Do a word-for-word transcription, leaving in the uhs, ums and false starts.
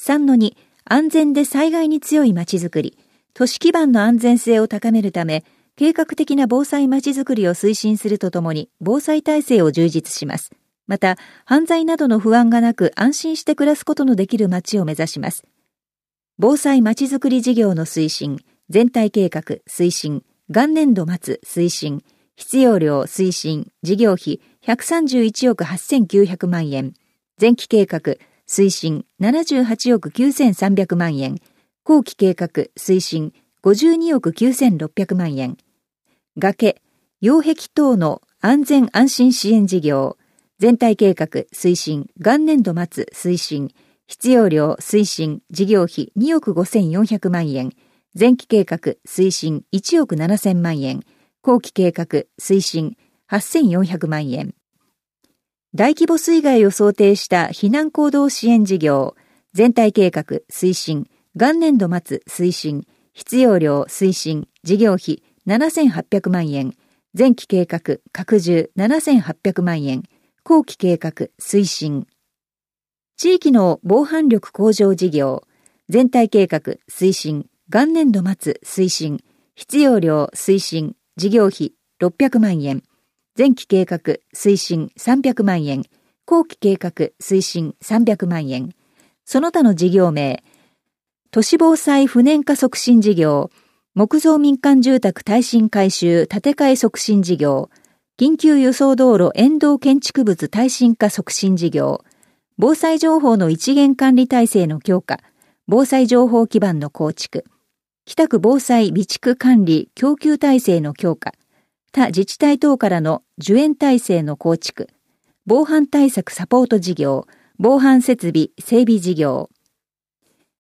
さんのに、安全で災害に強いまちづくり、都市基盤の安全性を高めるため、計画的な防災まちづくりを推進するとともに、防災体制を充実します。また、犯罪などの不安がなく安心して暮らすことのできる街を目指します。防災まちづくり事業の推進、全体計画推進、元年度末推進、必要量推進、事業費ひゃくさんじゅういちおくはっせんきゅうひゃくまんえん、前期計画推進ななじゅうはちおくきゅうせんさんびゃくまんえん、後期計画推進ごじゅうにおくきゅうせんろっぴゃくまんえん、崖、擁壁等の安全安心支援事業、全体計画推進元年度末推進、必要量推進事業費におくごせんよんひゃくまんえん、前期計画推進いちおくななせんまんえん、後期計画推進はっせんよんひゃくまんえん。大規模水害を想定した避難行動支援事業、全体計画推進元年度末推進、必要量推進事業費ななせんはっぴゃくまんえん、前期計画拡充ななせんはっぴゃくまんえん、後期計画推進。地域の防犯力向上事業、全体計画推進元年度末推進、必要量推進事業費ろっぴゃくまんえん、前期計画推進さんびゃくまんえん、後期計画推進さんびゃくまんえん。その他の事業名、都市防災不燃化促進事業、木造民間住宅耐震改修建て替え促進事業、緊急輸送道路沿道建築物耐震化促進事業、防災情報の一元管理体制の強化、防災情報基盤の構築、北区防災備蓄管理供給体制の強化、他自治体等からの受援体制の構築、防犯対策サポート事業、防犯設備整備事業、